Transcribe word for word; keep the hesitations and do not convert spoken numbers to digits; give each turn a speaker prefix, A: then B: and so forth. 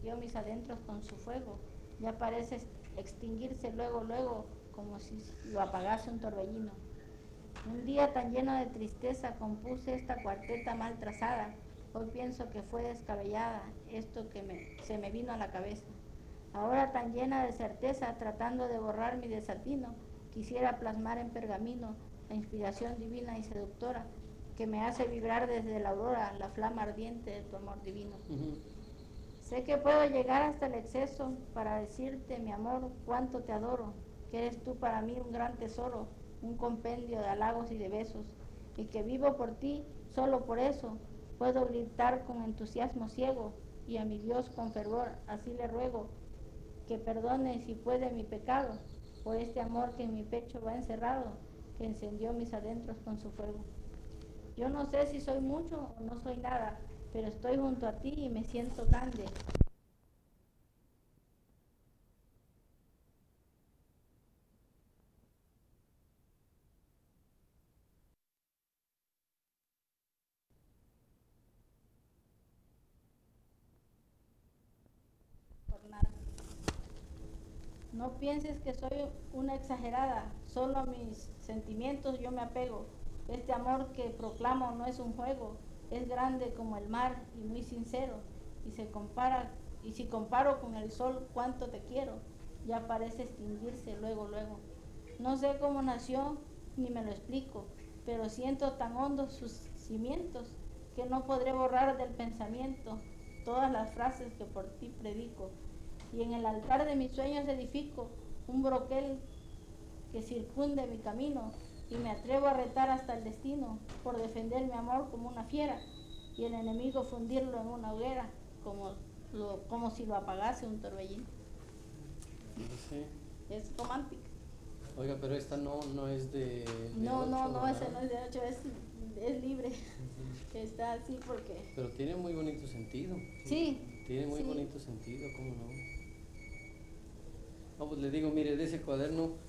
A: encendió mis adentros con su fuego. Ya parece extinguirse luego, luego, como si lo apagase un torbellino. Un día tan lleno de tristeza compuse esta cuarteta mal trazada. Hoy pienso que fue descabellada esto que me, se me vino a la cabeza. Ahora tan llena de certeza, tratando de borrar mi desatino, quisiera plasmar en pergamino la inspiración divina y seductora que me hace vibrar desde la aurora la flama ardiente de tu amor divino. Uh-huh. Sé que puedo llegar hasta el exceso para decirte, mi amor, cuánto te adoro, que eres tú para mí un gran tesoro, un compendio de halagos y de besos, y que vivo por ti, solo por eso, puedo gritar con entusiasmo ciego, y a mi Dios con fervor así le ruego, que perdone si puede mi pecado, por este amor que en mi pecho va encerrado, que encendió mis adentros con su fuego. Yo no sé si soy mucho o no soy nada, pero estoy junto a ti y me siento grande. Por nada. No pienses que soy una exagerada, solo a mis sentimientos yo me apego. Este amor que proclamo no es un juego, es grande como el mar y muy sincero. Y se compara, y si comparo con el sol cuánto te quiero, ya parece extinguirse luego, luego. No sé cómo nació, ni me lo explico, pero siento tan hondos sus cimientos que no podré borrar del pensamiento todas las frases que por ti predico. Y en el altar de mis sueños edifico un broquel que circunde mi camino y me atrevo a retar hasta el destino por defender mi amor como una fiera y el enemigo fundirlo en una hoguera como, lo, como si lo apagase un torbellino.
B: Sí.
A: Es romántica.
B: Oiga, pero esta no, no es de, de
A: no,
B: ocho,
A: no, no,
B: ¿verdad?
A: ese no es de ocho, es, es libre. Uh-huh. Está así porque...
B: Pero tiene muy bonito sentido.
A: Sí.
B: Tiene muy
A: sí.
B: bonito sentido, ¿cómo no? No, pues le digo, mire, de ese cuaderno